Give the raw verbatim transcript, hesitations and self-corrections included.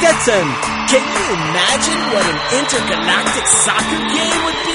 Stetson, can you imagine what an intergalactic soccer game would be?